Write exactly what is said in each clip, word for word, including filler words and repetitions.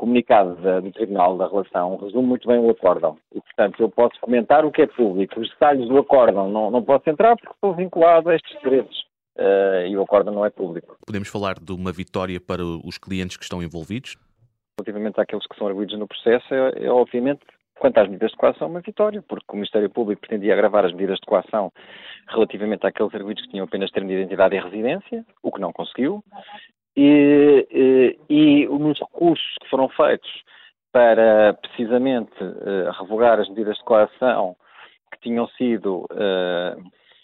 comunicado da, do Tribunal da Relação resume muito bem o acórdão. E, portanto, eu posso comentar o que é público. Os detalhes do acórdão não, não posso entrar porque estou vinculado a estes segredos. Uh, e o acórdão não é público. Podemos falar de uma vitória para os clientes que estão envolvidos? Relativamente àqueles que são arguidos no processo, é, é obviamente, quanto às medidas de coação, uma vitória, porque o Ministério Público pretendia agravar as medidas de coação relativamente àqueles arguidos que tinham apenas termo de identidade e residência, o que não conseguiu, e, e, e nos recursos que foram feitos para, precisamente, uh, revogar as medidas de coação que tinham sido uh,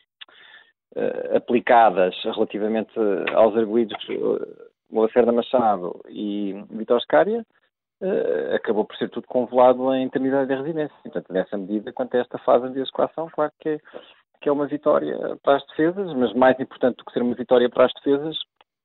uh, aplicadas relativamente aos arguidos uh, Lacerda Machado e Vítor Scária, uh, acabou por ser tudo convolado em terminidade de residência. Portanto, nessa medida, quanto a esta fase de medidas de coação, claro que é, que é uma vitória para as defesas, mas mais importante do que ser uma vitória para as defesas,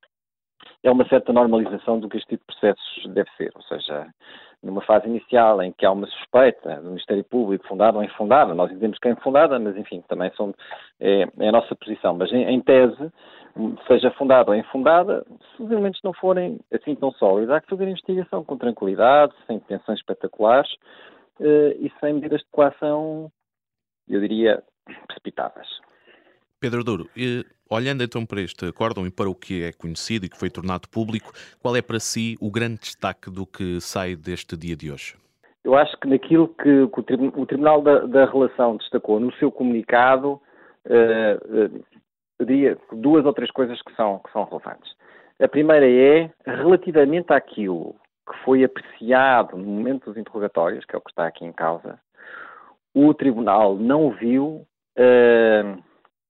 é uma certa normalização do que este tipo de processos deve ser. Ou seja, numa fase inicial em que há uma suspeita do Ministério Público fundada ou infundada, nós dizemos que é infundada, mas enfim, também são, é, é a nossa posição, mas em, em tese, seja fundada ou infundada, se os elementos não forem assim tão sólidos, há que fazer a investigação com tranquilidade, sem tensões espetaculares uh, e sem medidas de coação, eu diria, precipitadas. Pedro Duro, e, olhando então para este acórdão e para o que é conhecido e que foi tornado público, qual é para si o grande destaque do que sai deste dia de hoje? Eu acho que naquilo que, que o, Tribunal, o Tribunal da, da Relação destacou no seu comunicado, uh, uh, eu diria duas ou três coisas que são, que são relevantes. A primeira é, relativamente àquilo que foi apreciado no momento dos interrogatórios, que é o que está aqui em causa, o Tribunal não viu uh,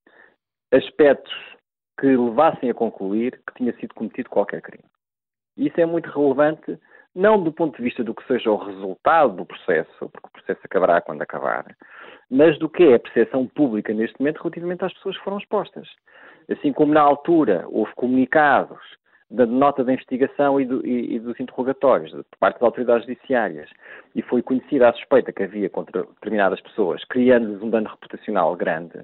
aspectos que levassem a concluir que tinha sido cometido qualquer crime. E isso é muito relevante, não do ponto de vista do que seja o resultado do processo, porque o processo acabará quando acabar, mas do que é a percepção pública neste momento relativamente às pessoas que foram expostas. Assim como na altura houve comunicados da nota da investigação e, do, e, e dos interrogatórios por parte das autoridades judiciárias e foi conhecida a suspeita que havia contra determinadas pessoas, criando-lhes um dano reputacional grande,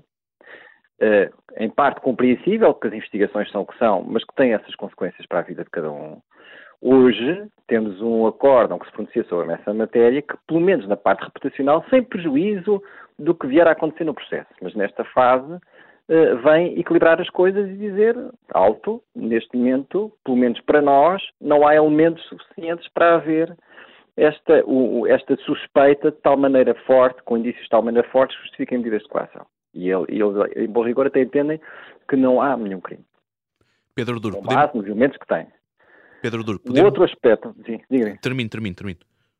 Uh, em parte compreensível, porque as investigações são o que são, mas que têm essas consequências para a vida de cada um. Hoje temos um acórdão que se pronuncia sobre essa matéria que, pelo menos na parte reputacional, sem prejuízo do que vier a acontecer no processo, mas nesta fase uh, vem equilibrar as coisas e dizer alto, neste momento, pelo menos para nós, não há elementos suficientes para haver esta, o, esta suspeita de tal maneira forte, com indícios de tal maneira forte, que justifiquem medidas de coação. E eles, em bom rigor, até entendem que não há nenhum crime. Pedro Duro, com podemos... base nos elementos que têm. Pedro Duro, podemos... Um outro aspecto... Sim, diga-me. Termino, termino, termino.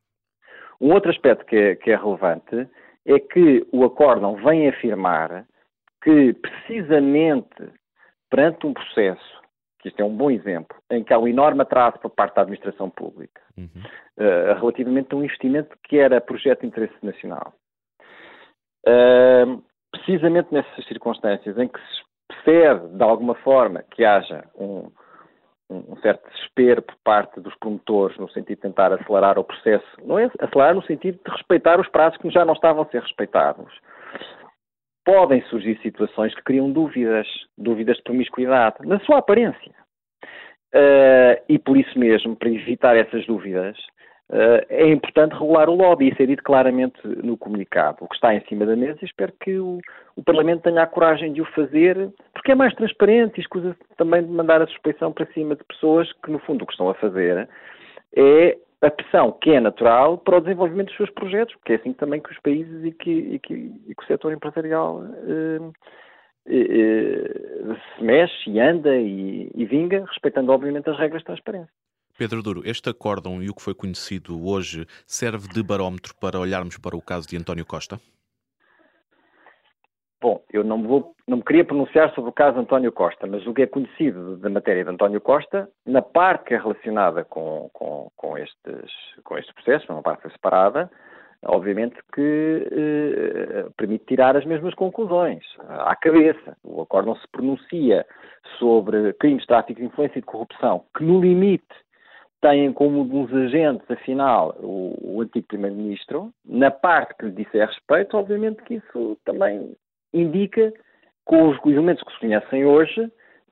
Um outro aspecto que é, que é relevante é que o acórdão vem afirmar que, precisamente, perante um processo, que isto é um bom exemplo, em que há um enorme atraso por parte da administração pública, uhum. uh, relativamente a um investimento que era projeto de interesse nacional. Uh, Precisamente nessas circunstâncias em que se percebe, de alguma forma, que haja um, um certo desespero por parte dos promotores no sentido de tentar acelerar o processo, não é acelerar no sentido de respeitar os prazos que já não estavam a ser respeitados, podem surgir situações que criam dúvidas, dúvidas de promiscuidade, na sua aparência. Uh, e por isso mesmo, para evitar essas dúvidas, Uh, é importante regular o lobby, isso é dito claramente no comunicado. O que está em cima da mesa, espero que o, o Parlamento tenha a coragem de o fazer, porque é mais transparente e escusa também de mandar a suspeição para cima de pessoas que, no fundo, o que estão a fazer é a pressão que é natural para o desenvolvimento dos seus projetos, porque é assim também que os países e que, e que, e que o setor empresarial uh, uh, uh, se mexe e anda e, e vinga, respeitando, obviamente, as regras de transparência. Pedro Duro, este acórdão e o que foi conhecido hoje serve de barómetro para olharmos para o caso de António Costa? Bom, eu não me, vou, não me queria pronunciar sobre o caso de António Costa, mas o que é conhecido da matéria de António Costa, na parte que é relacionada com, com, com, estes, com este processo, uma parte separada, obviamente que eh, permite tirar as mesmas conclusões à cabeça. O acórdão se pronuncia sobre crimes de tráfico de influência e de corrupção, que no limite têm como um dos agentes, afinal, o, o antigo Primeiro-Ministro. Na parte que lhe disse a respeito, obviamente que isso também indica, com os elementos que se conhecem hoje,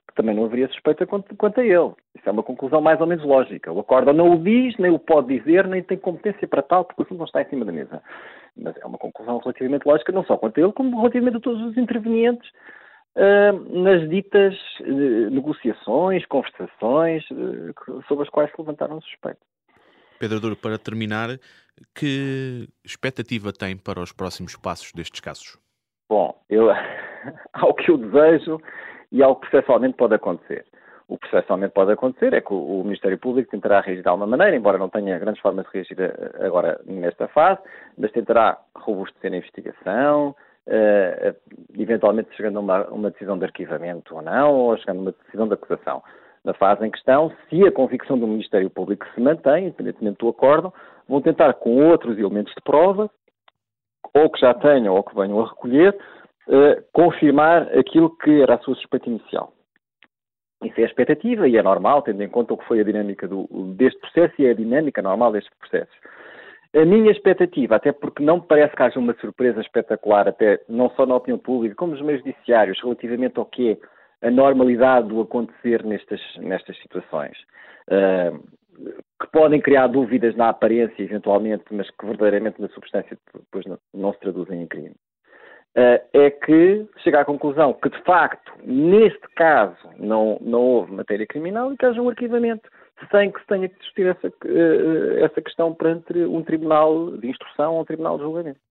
que também não haveria suspeita quanto, quanto a ele. Isso é uma conclusão mais ou menos lógica. O acórdão não o diz, nem o pode dizer, nem tem competência para tal, porque o assunto não está em cima da mesa. Mas é uma conclusão relativamente lógica, não só quanto a ele, como relativamente a todos os intervenientes uh, nas ditas uh, negociações, conversações, uh, sobre as quais se levantaram suspeitas. Pedro Douro, para terminar, que expectativa tem para os próximos passos destes casos? Bom, eu, ao que eu desejo e ao que processualmente pode acontecer. O que processualmente pode acontecer é que o, o Ministério Público tentará reagir de alguma maneira, embora não tenha grandes formas de reagir a, agora nesta fase, mas tentará robustecer a investigação, uh, eventualmente chegando a uma, uma decisão de arquivamento ou não, ou chegando a uma decisão de acusação. Na fase em questão, se a convicção do Ministério Público se mantém, independentemente do acórdão, vão tentar com outros elementos de prova, ou que já tenham ou que venham a recolher, uh, confirmar aquilo que era a sua suspeita inicial. Isso é a expectativa e é normal, tendo em conta o que foi a dinâmica do, deste processo e é a dinâmica normal destes processos. A minha expectativa, até porque não me parece que haja uma surpresa espetacular, até não só na opinião pública, como nos meios judiciários, relativamente ao que é a normalidade do acontecer nestas, nestas situações, uh, que podem criar dúvidas na aparência, eventualmente, mas que verdadeiramente na substância depois não, não se traduzem em crime. Uh, é que chega à conclusão que, de facto, neste caso, não, não houve matéria criminal e que haja um arquivamento sem que se tenha que discutir essa, uh, essa questão perante um tribunal de instrução ou um tribunal de julgamento.